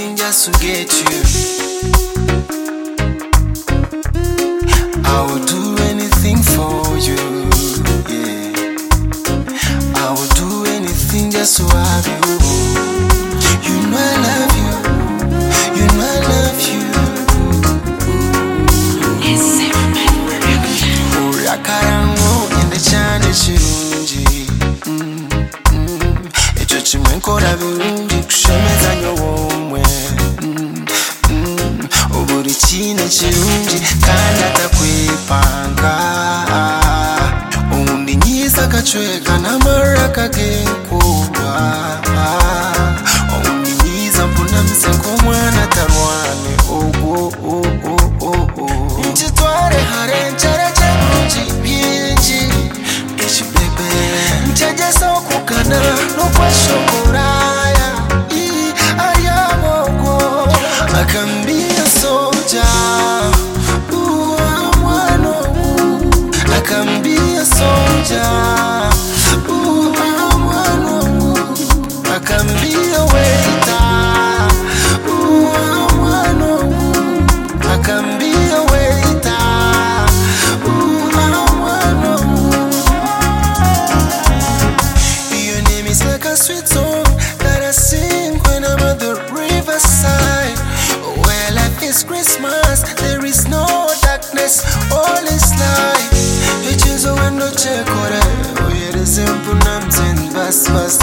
anything just to get you. I will do anything for you, yeah. I will do anything just to have you. You know I love you. You know I love you. Urakarango in the channel chirunji. Echo chimenkora birungi kushemeza nyowomwe. Oburi chine chirunji kandi atakwepanga. Undi nyisa kachweka namara kagenkuba. Undi nyisa mpuna msenko mwana tarwane. Nchitware hare nchareche mji binji. Ishi bebe nchaje sokukana nukwa shokoraya. Ayamogo I can be a soldier. I can be a soldier. I can be a waiter. I can be a waiter. Your name is like a sweet song that I sing when I'm at the riverside. Where life is Christmas, there is no darkness, all is light. It is a window check, oh yeah, the simple nonsense, fast.